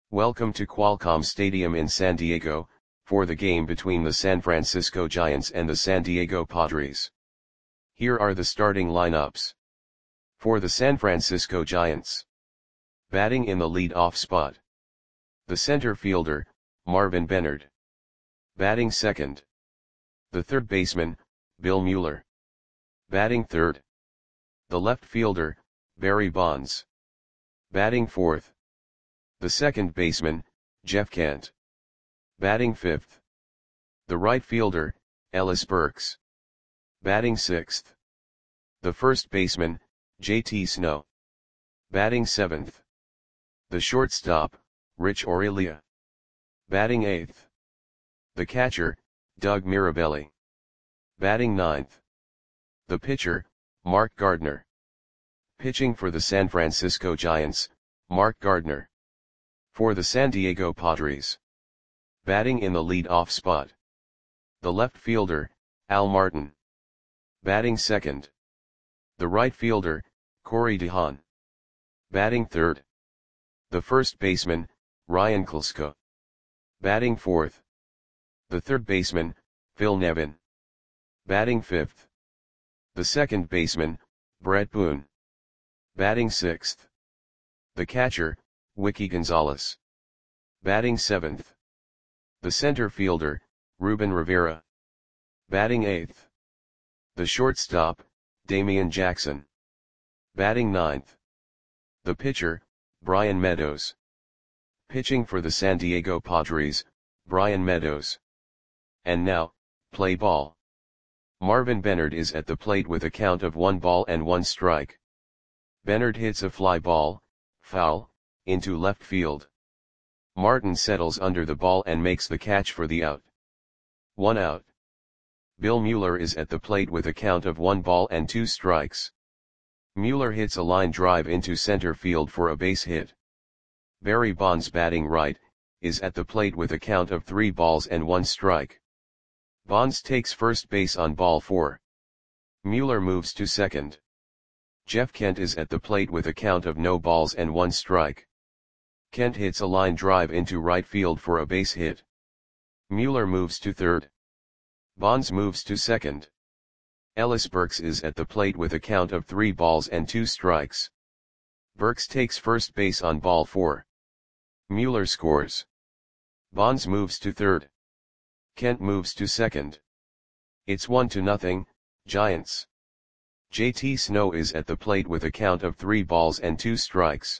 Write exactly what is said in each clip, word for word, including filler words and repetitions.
Welcome to Qualcomm Stadium in San Diego, for the game between the San Francisco Giants and the San Diego Padres. Here are the starting lineups. For the San Francisco Giants. Batting in the lead-off spot. The center fielder, Marvin Benard. Batting second. The third baseman, Bill Mueller. Batting third. The left fielder, Barry Bonds. Batting fourth. The second baseman, Jeff Kent. Batting fifth. The right fielder, Ellis Burks. Batting sixth. The first baseman, J T Snow. Batting seventh. The shortstop, Rich Aurelia. Batting eighth. The catcher, Doug Mirabelli. Batting ninth. The pitcher, Mark Gardner. Pitching for the San Francisco Giants, Mark Gardner. For the San Diego Padres. Batting in the lead-off spot. The left fielder, Al Martin. Batting second. The right fielder, Corey DeHaan. Batting third. The first baseman, Ryan Klesko. Batting fourth. The third baseman, Phil Nevin. Batting fifth. The second baseman, Brett Boone. Batting sixth. The catcher, Wiki Gonzalez. Batting seventh. The center fielder, Ruben Rivera. Batting eighth. The shortstop, Damian Jackson. Batting ninth. The pitcher, Brian Meadows. Pitching for the San Diego Padres, Brian Meadows. And now, play ball. Marvin Benard is at the plate with a count of one ball and one strike. Benard hits a fly ball, foul, into left field. Martin settles under the ball and makes the catch for the out. One out. Bill Mueller is at the plate with a count of one ball and two strikes. Mueller hits a line drive into center field for a base hit. Barry Bonds, batting right, is at the plate with a count of three balls and one strike. Bonds takes first base on ball four. Mueller moves to second. Jeff Kent is at the plate with a count of no balls and one strike. Kent hits a line drive into right field for a base hit. Mueller moves to third. Bonds moves to second. Ellis Burks is at the plate with a count of three balls and two strikes. Burks takes first base on ball four. Mueller scores. Bonds moves to third. Kent moves to second. It's one to nothing, Giants. J T Snow is at the plate with a count of three balls and two strikes.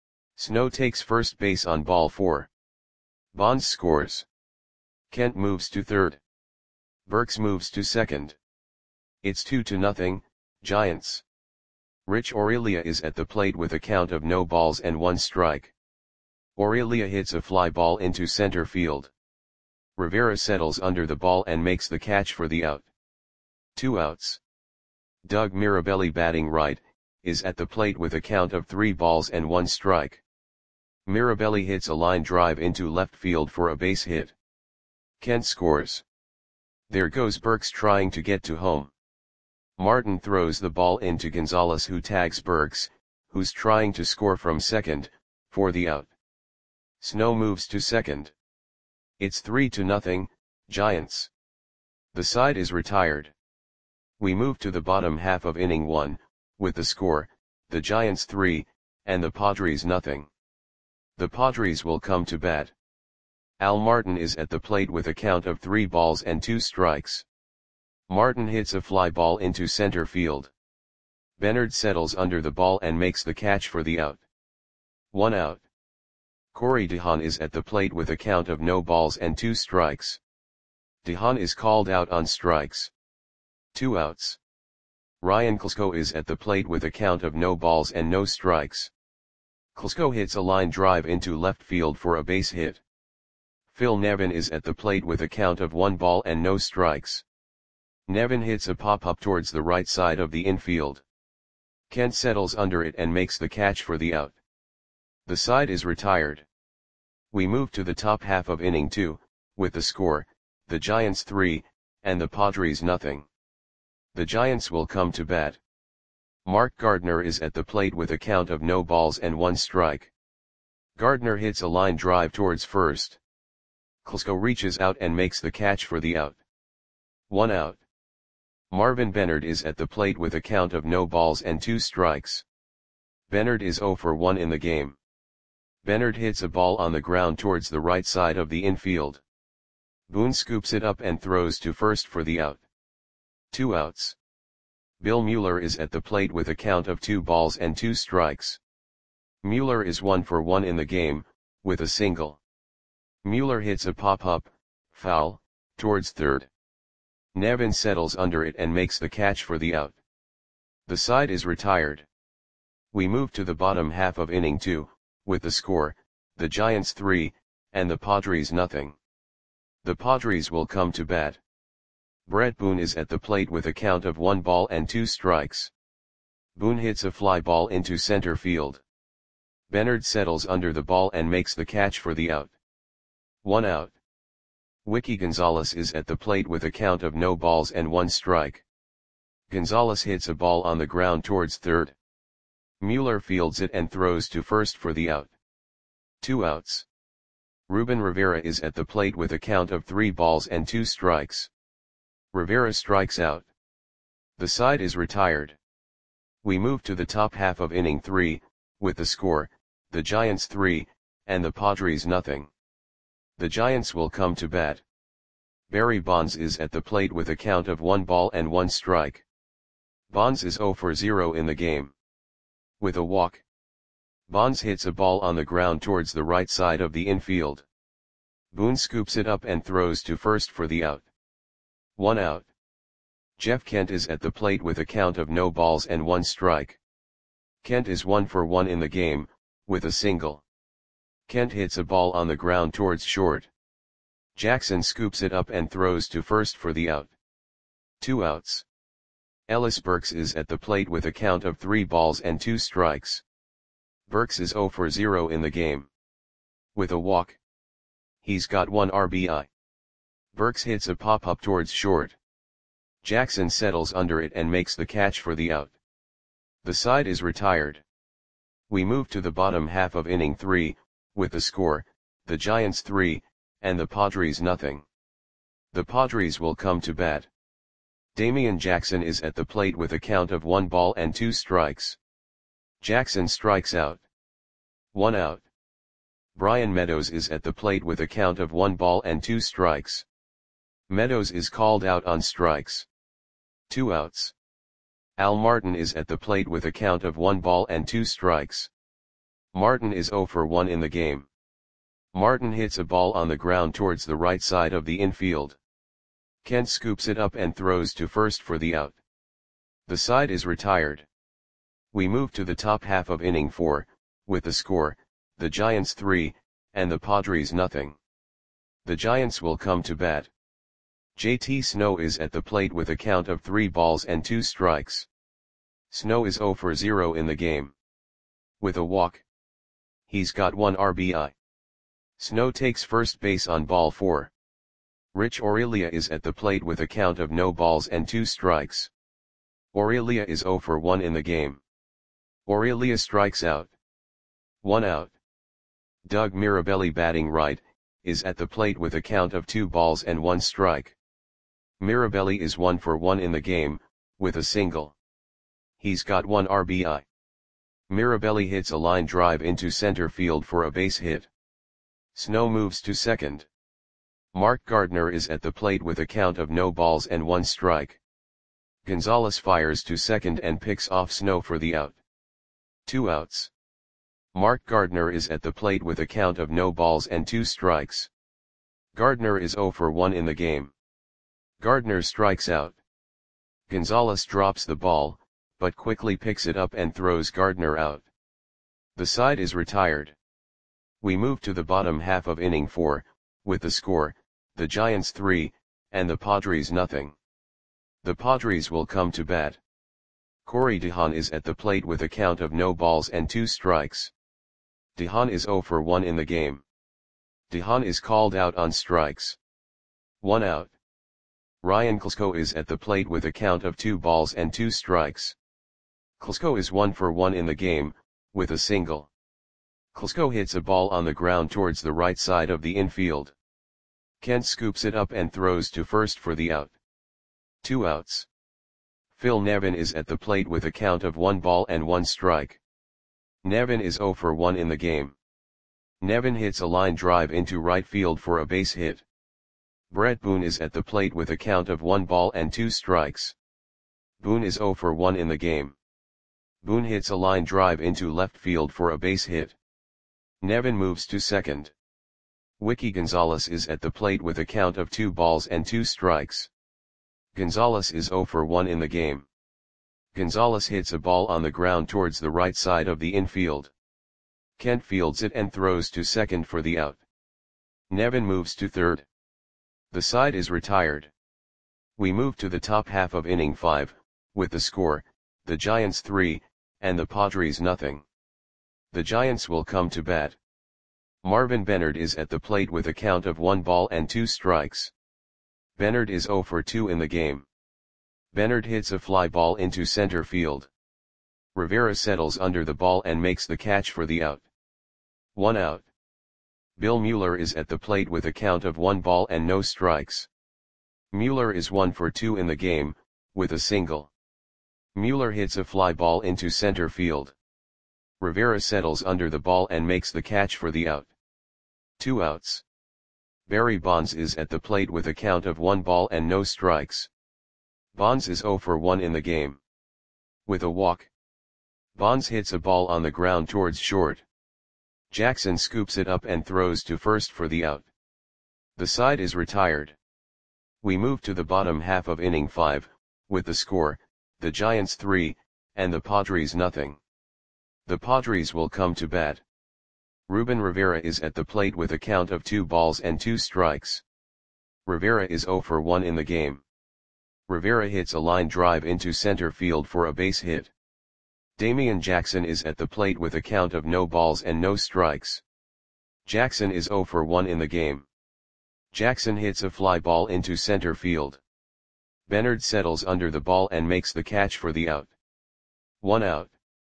Snow takes first base on ball four. Bonds scores. Kent moves to third. Burks moves to second. It's two to nothing, Giants. Rich Aurelia is at the plate with a count of no balls and one strike. Aurelia hits a fly ball into center field. Rivera settles under the ball and makes the catch for the out. Two outs. Doug Mirabelli, batting right, is at the plate with a count of three balls and one strike. Mirabelli hits a line drive into left field for a base hit. Kent scores. There goes Burks trying to get to home. Martin throws the ball into Gonzalez, who tags Burks, who's trying to score from second, for the out. Snow moves to second. It's three to nothing, Giants. The side is retired. We move to the bottom half of inning one, with the score, the Giants three, and the Padres nothing. The Padres will come to bat. Al Martin is at the plate with a count of three balls and two strikes. Martin hits a fly ball into center field. Benard settles under the ball and makes the catch for the out. One out. Corey DeHaan is at the plate with a count of no balls and two strikes. DeHaan is called out on strikes. Two outs. Ryan Klesko is at the plate with a count of no balls and no strikes. Klesko hits a line drive into left field for a base hit. Phil Nevin is at the plate with a count of one ball and no strikes. Nevin hits a pop-up towards the right side of the infield. Kent settles under it and makes the catch for the out. The side is retired. We move to the top half of inning two, with the score, the Giants three, and the Padres nothing. The Giants will come to bat. Mark Gardner is at the plate with a count of no balls and one strike. Gardner hits a line drive towards first. Klesko reaches out and makes the catch for the out. One out. Marvin Benard is at the plate with a count of no balls and two strikes. Benard is zero for one in the game. Benard hits a ball on the ground towards the right side of the infield. Boone scoops it up and throws to first for the out. Two outs. Bill Mueller is at the plate with a count of two balls and two strikes. Mueller is one for one in the game, with a single. Mueller hits a pop-up, foul, towards third. Nevin settles under it and makes the catch for the out. The side is retired. We move to the bottom half of inning two, with the score, the Giants three, and the Padres nothing. The Padres will come to bat. Brett Boone is at the plate with a count of one ball and two strikes. Boone hits a fly ball into center field. Benard settles under the ball and makes the catch for the out. One out. Wiki Gonzalez is at the plate with a count of no balls and one strike. Gonzalez hits a ball on the ground towards third. Mueller fields it and throws to first for the out. Two outs. Ruben Rivera is at the plate with a count of three balls and two strikes. Rivera strikes out. The side is retired. We move to the top half of inning three, with the score, the Giants three, and the Padres nothing. The Giants will come to bat. Barry Bonds is at the plate with a count of one ball and one strike. Bonds is zero for zero in the game. With a walk. Bonds hits a ball on the ground towards the right side of the infield. Boone scoops it up and throws to first for the out. One out. Jeff Kent is at the plate with a count of no balls and one strike. Kent is one for one in the game, with a single. Kent hits a ball on the ground towards short. Jackson scoops it up and throws to first for the out. Two outs. Ellis Burks is at the plate with a count of three balls and two strikes. Burks is zero for zero in the game. With a walk. He's got one R B I. Burks hits a pop-up towards short. Jackson settles under it and makes the catch for the out. The side is retired. We move to the bottom half of inning three, with the score, the Giants three, and the Padres nothing. The Padres will come to bat. Damian Jackson is at the plate with a count of one ball and two strikes. Jackson strikes out. One out. Brian Meadows is at the plate with a count of one ball and two strikes. Meadows is called out on strikes. Two outs. Al Martin is at the plate with a count of one ball and two strikes. Martin is zero for one in the game. Martin hits a ball on the ground towards the right side of the infield. Kent scoops it up and throws to first for the out. The side is retired. We move to the top half of inning four, with the score, the Giants three, and the Padres nothing. The Giants will come to bat. J T Snow is at the plate with a count of three balls and two strikes. Snow is zero for zero in the game. With a walk. He's got one R B I. Snow takes first base on ball four. Rich Aurelia is at the plate with a count of no balls and two strikes. Aurelia is zero for one in the game. Aurelia strikes out. One out. Doug Mirabelli, batting right, is at the plate with a count of two balls and one strike. Mirabelli is one for one in the game, with a single. He's got one R B I. Mirabelli hits a line drive into center field for a base hit. Snow moves to second. Mark Gardner is at the plate with a count of no balls and one strike. Gonzalez fires to second and picks off Snow for the out. Two outs. Mark Gardner is at the plate with a count of no balls and two strikes. Gardner is zero for one in the game. Gardner strikes out. Gonzalez drops the ball, but quickly picks it up and throws Gardner out. The side is retired. We move to the bottom half of inning four, with the score, the Giants three, and the Padres nothing. The Padres will come to bat. Corey DeHaan is at the plate with a count of no balls and two strikes. DeHaan is zero for one in the game. DeHaan is called out on strikes. One out. Ryan Klesko is at the plate with a count of two balls and two strikes. Klesko is one for one in the game, with a single. Klesko hits a ball on the ground towards the right side of the infield. Kent scoops it up and throws to first for the out. Two outs. Phil Nevin is at the plate with a count of one ball and one strike. Nevin is zero for one in the game. Nevin hits a line drive into right field for a base hit. Brett Boone is at the plate with a count of one ball and two strikes. Boone is zero for one in the game. Boone hits a line drive into left field for a base hit. Nevin moves to second. Wiki Gonzalez is at the plate with a count of two balls and two strikes. Gonzalez is zero for one in the game. Gonzalez hits a ball on the ground towards the right side of the infield. Kent fields it and throws to second for the out. Nevin moves to third. The side is retired. We move to the top half of inning five, with the score, the Giants three, and the Padres nothing. The Giants will come to bat. Marvin Bennard is at the plate with a count of one ball and two strikes. Bennard is zero for two in the game. Bennard hits a fly ball into center field. Rivera settles under the ball and makes the catch for the out. One out. Bill Mueller is at the plate with a count of one ball and no strikes. Mueller is one for two in the game, with a single. Mueller hits a fly ball into center field. Rivera settles under the ball and makes the catch for the out. Two outs. Barry Bonds is at the plate with a count of one ball and no strikes. Bonds is zero for one in the game. With a walk. Bonds hits a ball on the ground towards short. Jackson scoops it up and throws to first for the out. The side is retired. We move to the bottom half of inning five, with the score, the Giants three, and the Padres nothing. The Padres will come to bat. Ruben Rivera is at the plate with a count of two balls and two strikes. Rivera is zero for one in the game. Rivera hits a line drive into center field for a base hit. Damian Jackson is at the plate with a count of no balls and no strikes. Jackson is zero for one in the game. Jackson hits a fly ball into center field. Bennard settles under the ball and makes the catch for the out. One out.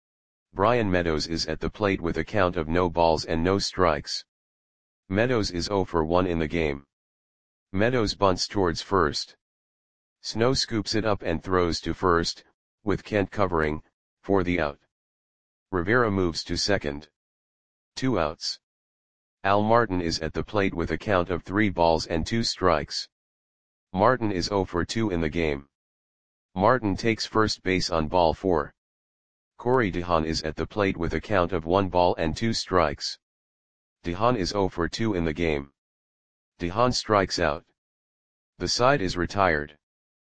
Brian Meadows is at the plate with a count of no balls and no strikes. Meadows is zero for one in the game. Meadows bunts towards first. Snow scoops it up and throws to first, with Kent covering, for the out. Rivera moves to second. Two outs. Al Martin is at the plate with a count of three balls and two strikes. Martin is zero for two in the game. Martin takes first base on ball four. Corey DeHaan is at the plate with a count of one ball and two strikes. DeHaan is zero for two in the game. DeHaan strikes out. The side is retired.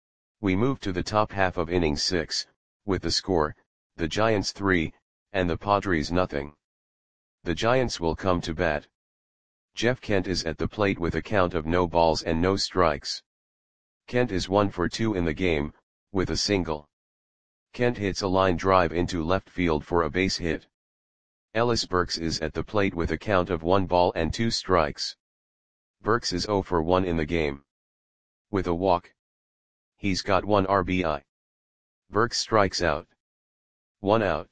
We move to the top half of inning six, with the score, the Giants three, and the Padres nothing. The Giants will come to bat. Jeff Kent is at the plate with a count of no balls and no strikes. Kent is one for two in the game, with a single. Kent hits a line drive into left field for a base hit. Ellis Burks is at the plate with a count of one ball and two strikes. Burks is zero for one in the game. With a walk. He's got one R B I. Burks strikes out. One out.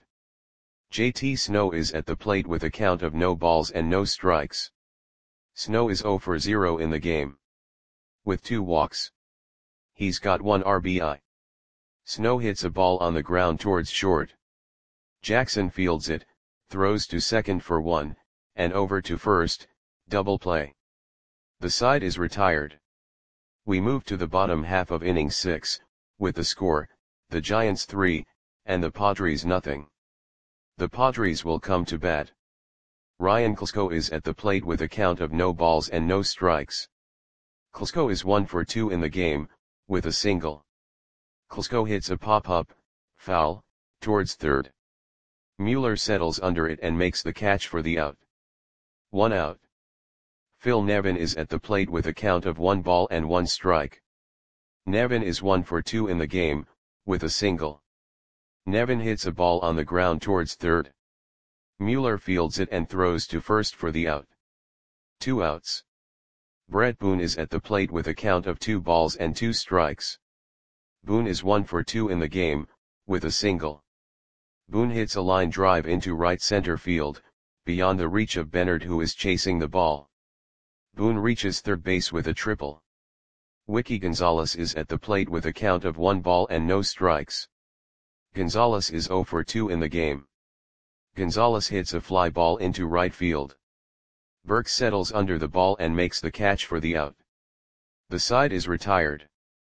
J T Snow is at the plate with a count of no balls and no strikes. Snow is zero for zero in the game. With two walks. He's got one R B I. Snow hits a ball on the ground towards short. Jackson fields it, throws to second for one, and over to first, double play. The side is retired. We move to the bottom half of inning six, with the score, the Giants three, and the Padres nothing. The Padres will come to bat. Ryan Klesko is at the plate with a count of no balls and no strikes. Klesko is one for two in the game, with a single. Klesko hits a pop-up, foul, towards third. Mueller settles under it and makes the catch for the out. One out. Phil Nevin is at the plate with a count of one ball and one strike. Nevin is one for two in the game, with a single. Nevin hits a ball on the ground towards third. Mueller fields it and throws to first for the out. Two outs. Brett Boone is at the plate with a count of two balls and two strikes. Boone is one for two in the game, with a single. Boone hits a line drive into right center field, beyond the reach of Bernard, who is chasing the ball. Boone reaches third base with a triple. Wiki Gonzalez is at the plate with a count of one ball and no strikes. Gonzalez is zero for two in the game. Gonzalez hits a fly ball into right field. Burke settles under the ball and makes the catch for the out. The side is retired.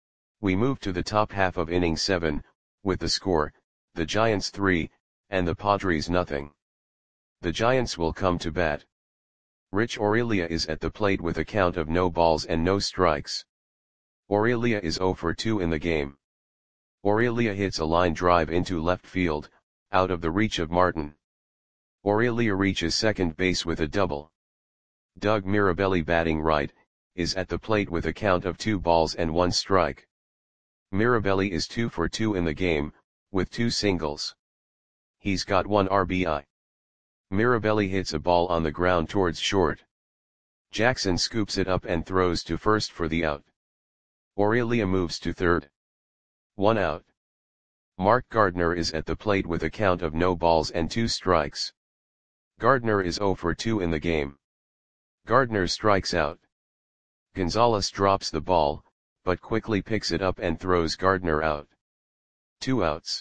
We move to the top half of inning seven, with the score, the Giants three, and the Padres nothing. The Giants will come to bat. Rich Aurelia is at the plate with a count of no balls and no strikes. Aurelia is zero for two in the game. Aurelia hits a line drive into left field, out of the reach of Martin. Aurelia reaches second base with a double. Doug Mirabelli, batting right, is at the plate with a count of two balls and one strike. Mirabelli is two for two in the game, with two singles. He's got one R B I. Mirabelli hits a ball on the ground towards short. Jackson scoops it up and throws to first for the out. Aurelia moves to third. One out. Mark Gardner is at the plate with a count of no balls and two strikes. Gardner is zero for two in the game. Gardner strikes out. Gonzalez drops the ball, but quickly picks it up and throws Gardner out. Two outs.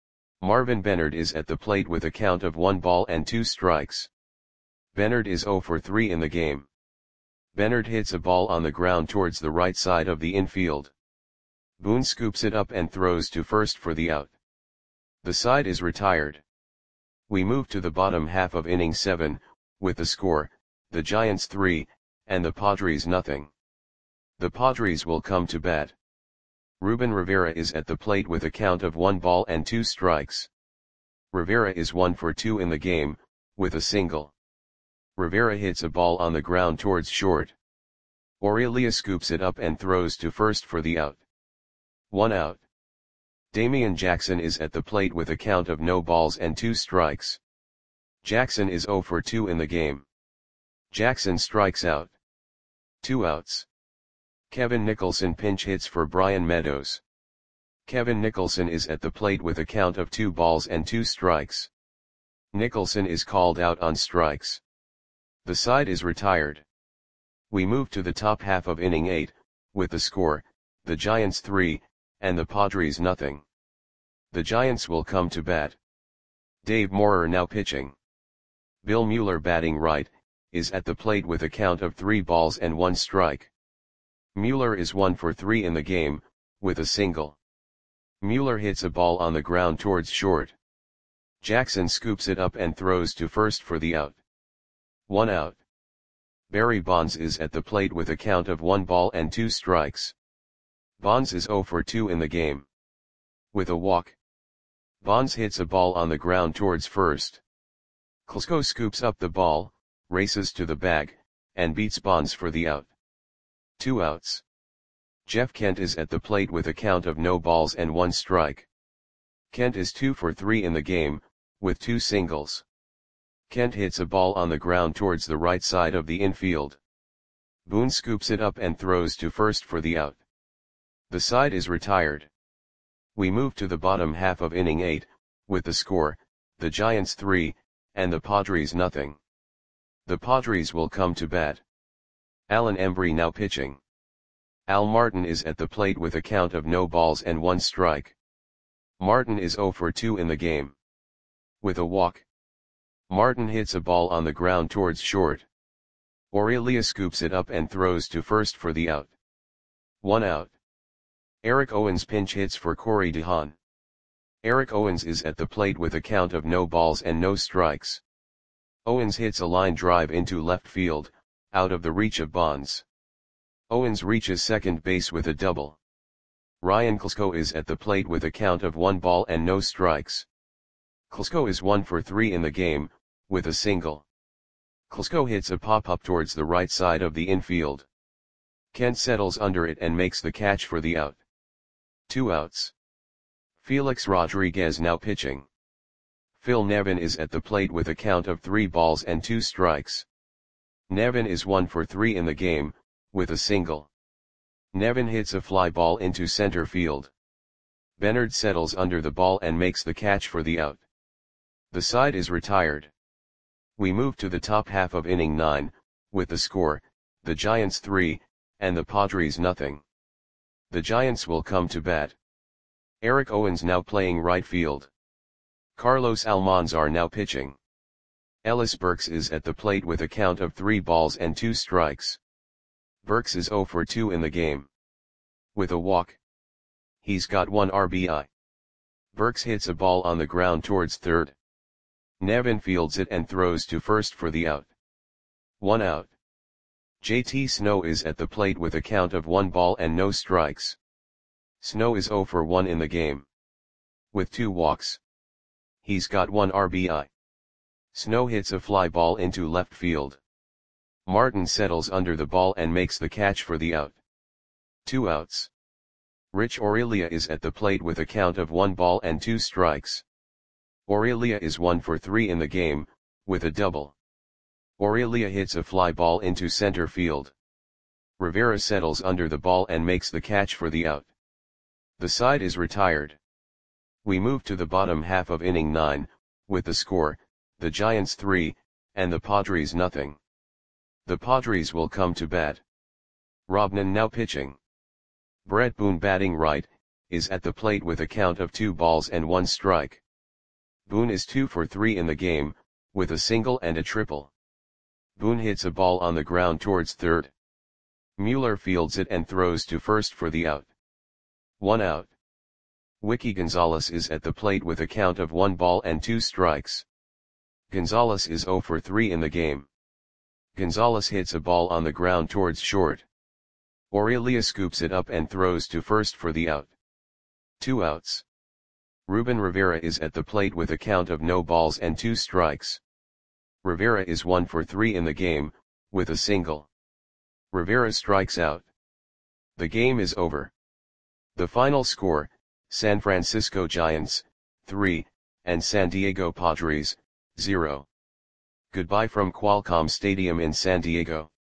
Marvin Bernard is at the plate with a count of one ball and two strikes. Bernard is zero for three in the game. Bernard hits a ball on the ground towards the right side of the infield. Boone scoops it up and throws to first for the out. The side is retired. We move to the bottom half of inning seven, with the score, the Giants three, and the Padres nothing. The Padres will come to bat. Ruben Rivera is at the plate with a count of one ball and two strikes. Rivera is one for two in the game, with a single. Rivera hits a ball on the ground towards short. Aurelia scoops it up and throws to first for the out. One out. Damian Jackson is at the plate with a count of no balls and two strikes. Jackson is zero for two in the game. Jackson strikes out. Two outs. Kevin Nicholson pinch hits for Brian Meadows. Kevin Nicholson is at the plate with a count of two balls and two strikes. Nicholson is called out on strikes. The side is retired. We move to the top half of inning eight, with the score, the Giants three, and the Padres nothing. The Giants will come to bat. Dave Moorer now pitching. Bill Mueller, batting right, is at the plate with a count of three balls and one strike. Mueller is one for three in the game, with a single. Mueller hits a ball on the ground towards short. Jackson scoops it up and throws to first for the out. One out. Barry Bonds is at the plate with a count of one ball and two strikes. Bonds is zero for two in the game. With a walk. Bonds hits a ball on the ground towards first. Klesko scoops up the ball, races to the bag, and beats Bonds for the out. Two outs. Jeff Kent is at the plate with a count of no balls and one strike. Kent is two for three in the game, with two singles. Kent hits a ball on the ground towards the right side of the infield. Boone scoops it up and throws to first for the out. The side is retired. We move to the bottom half of inning eight, with the score, the Giants three, and the Padres nothing. The Padres will come to bat. Alan Embry now pitching. Al Martin is at the plate with a count of no balls and one strike. Martin is zero for two in the game. With a walk. Martin hits a ball on the ground towards short. Aurelia scoops it up and throws to first for the out. One out. Eric Owens pinch hits for Corey DeHaan. Eric Owens is at the plate with a count of no balls and no strikes. Owens hits a line drive into left field, out of the reach of Bonds. Owens reaches second base with a double. Ryan Klesko is at the plate with a count of one ball and no strikes. Klesko is one for three in the game, with a single. Klesko hits a pop-up towards the right side of the infield. Kent settles under it and makes the catch for the out. Two outs. Felix Rodriguez now pitching. Phil Nevin is at the plate with a count of three balls and two strikes. Nevin is one for three in the game, with a single. Nevin hits a fly ball into center field. Bernard settles under the ball and makes the catch for the out. The side is retired. We move to the top half of inning nine, with the score, the Giants three, and the Padres nothing. The Giants will come to bat. Eric Owens now playing right field. Carlos Almanzar now pitching. Ellis Burks is at the plate with a count of three balls and two strikes. Burks is oh for two in the game. With a walk. He's got one R B I. Burks hits a ball on the ground towards third. Nevin fields it and throws to first for the out. One out. J T Snow is at the plate with a count of one ball and no strikes. Snow is oh for one in the game. With two walks. He's got one R B I. Snow hits a fly ball into left field. Martin settles under the ball and makes the catch for the out. Two outs. Rich Aurelia is at the plate with a count of one ball and two strikes. Aurelia is one for three in the game, with a double. Aurelia hits a fly ball into center field. Rivera settles under the ball and makes the catch for the out. The side is retired. We move to the bottom half of inning nine, with the score, the Giants three, and the Padres nothing. The Padres will come to bat. Robnan now pitching. Brett Boone batting right, is at the plate with a count of two balls and one strike. Boone is two for three in the game, with a single and a triple. Boone hits a ball on the ground towards third. Mueller fields it and throws to first for the out. One out. Wiki Gonzalez is at the plate with a count of one ball and two strikes. Gonzalez is oh for three in the game. Gonzalez hits a ball on the ground towards short. Aurelia scoops it up and throws to first for the out. Two outs. Ruben Rivera is at the plate with a count of no balls and two strikes. Rivera is one for three in the game, with a single. Rivera strikes out. The game is over. The final score, San Francisco Giants, three, and San Diego Padres, zero. Goodbye from Qualcomm Stadium in San Diego.